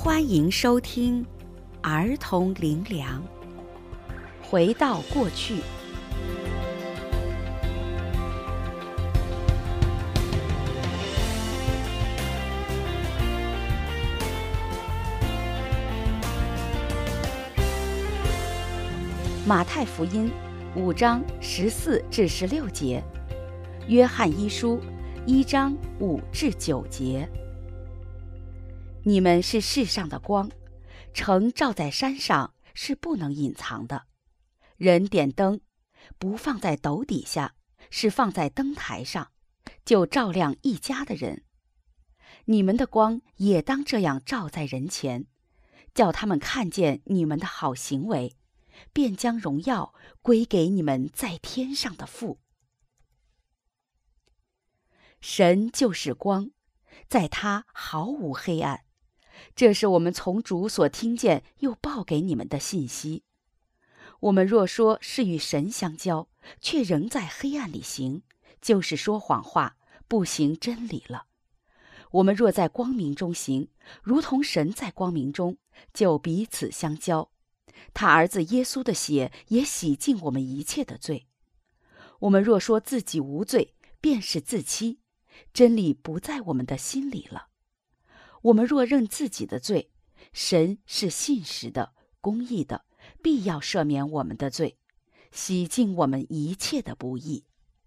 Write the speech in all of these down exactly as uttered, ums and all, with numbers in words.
欢迎收听儿童灵粮，回到过去。马太福音五章十四至十六节，约翰一书一章五至九节。你们是世上的光，城照在山上是不能隐藏的。人点灯，不放在斗底下，是放在灯台上，就照亮一家的人。你们的光也当这样照在人前，叫他们看见你们的好行为，便将荣耀归给你们在天上的父。神就是光，在他毫无黑暗。这是我们从主所听见又报给你们的信息。我们若说是与神相交，却仍在黑暗里行，就是说谎话，不行真理了。我们若在光明中行，如同神在光明中，就彼此相交。他儿子耶稣的血也洗净我们一切的罪。我们若说自己无罪，便是自欺，真理不在我们的心里了。我们若认自己的罪，神是信实的、公义的，必要赦免我们的罪，洗净我们一切的不义。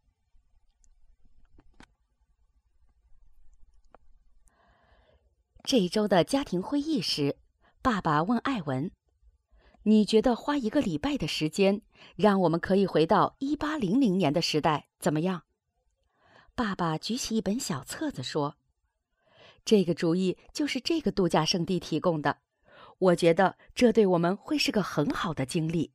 这一周的家庭会议时，爸爸问艾文，你觉得花一个礼拜的时间，让我们可以回到一八零零年的时代，怎么样？爸爸举起一本小册子说，这个主意就是这个度假胜地提供的，我觉得这对我们会是个很好的经历。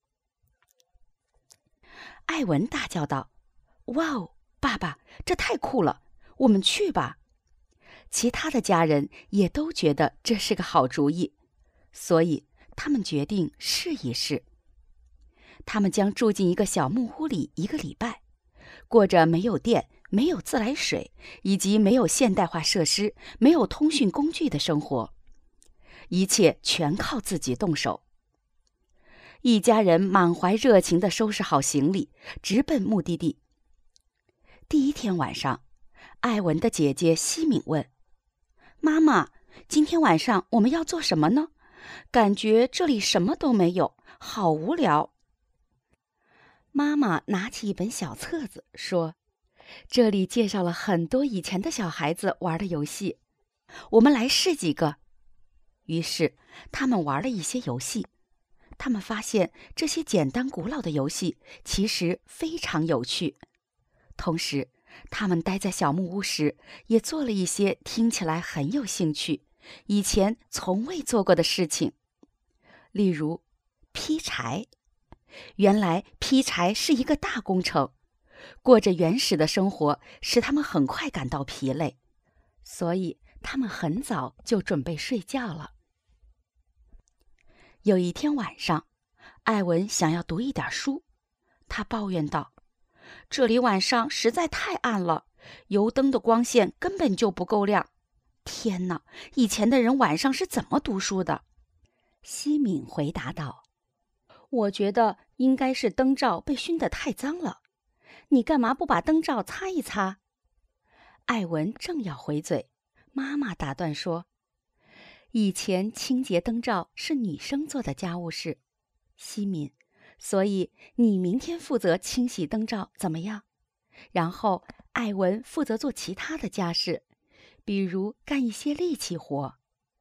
艾文大叫道，哇哦，爸爸，这太酷了，我们去吧。其他的家人也都觉得这是个好主意，所以他们决定试一试。他们将住进一个小木屋里一个礼拜，过着没有电、没有自来水，以及没有现代化设施、没有通讯工具的生活，一切全靠自己动手。一家人满怀热情地收拾好行李，直奔目的地。第一天晚上，艾文的姐姐西敏问，妈妈，今天晚上我们要做什么呢？感觉这里什么都没有，好无聊。妈妈拿起一本小册子说，这里介绍了很多以前的小孩子玩的游戏，我们来试几个。于是他们玩了一些游戏，他们发现这些简单古老的游戏其实非常有趣。同时他们待在小木屋时，也做了一些听起来很有兴趣，以前从未做过的事情，例如劈柴。原来劈柴是一个大工程，过着原始的生活使他们很快感到疲累，所以他们很早就准备睡觉了。有一天晚上，艾文想要读一点书，他抱怨道，这里晚上实在太暗了，油灯的光线根本就不够亮。天哪，以前的人晚上是怎么读书的？西敏回答道，我觉得应该是灯罩被熏得太脏了，你干嘛不把灯罩擦一擦？艾文正要回嘴，妈妈打断说，以前清洁灯罩是女生做的家务事，西敏，所以你明天负责清洗灯罩怎么样？然后艾文负责做其他的家事，比如干一些力气活。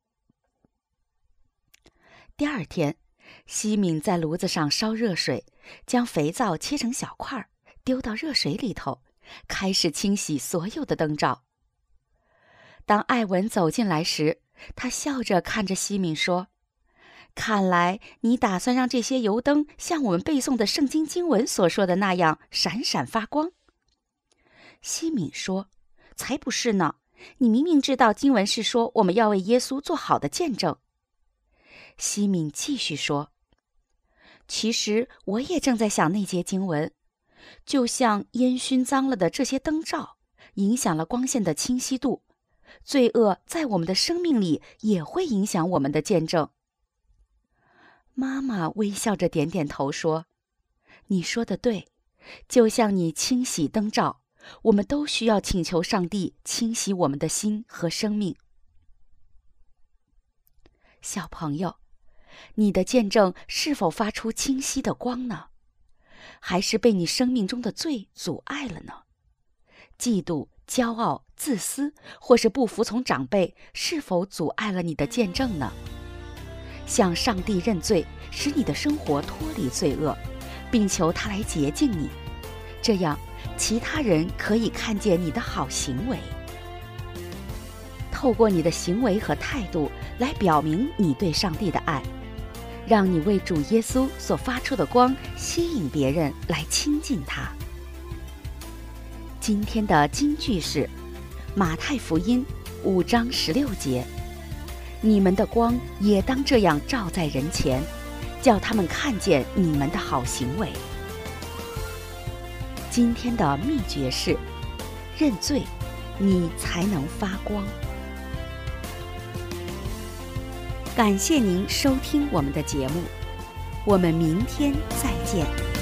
第二天，西敏在炉子上烧热水，将肥皂切成小块，丢到热水里头，开始清洗所有的灯罩。当艾文走进来时，他笑着看着西敏说，看来你打算让这些油灯像我们背诵的圣经经文所说的那样闪闪发光。西敏说，才不是呢，你明明知道经文是说我们要为耶稣做好的见证。西敏继续说，其实我也正在想那节经文，就像烟熏脏了的这些灯罩，影响了光线的清晰度， 罪恶在我们的生命里也会影响我们的见证。妈妈微笑着点点头说：你说的对，就像你清洗灯罩，我们都需要请求上帝清洗我们的心和生命。小朋友，你的见证是否发出清晰的光呢？还是被你生命中的罪阻碍了呢？嫉妒、骄傲、自私，或是不服从长辈，是否阻碍了你的见证呢？向上帝认罪，使你的生活脱离罪恶，并求他来洁净你，这样其他人可以看见你的好行为。透过你的行为和态度来表明你对上帝的爱，让你为主耶稣所发出的光吸引别人来亲近他。今天的金句是马太福音五章十六节：你们的光也当这样照在人前，叫他们看见你们的好行为。今天的秘诀是认罪，你才能发光。感谢您收听我们的节目，我们明天再见。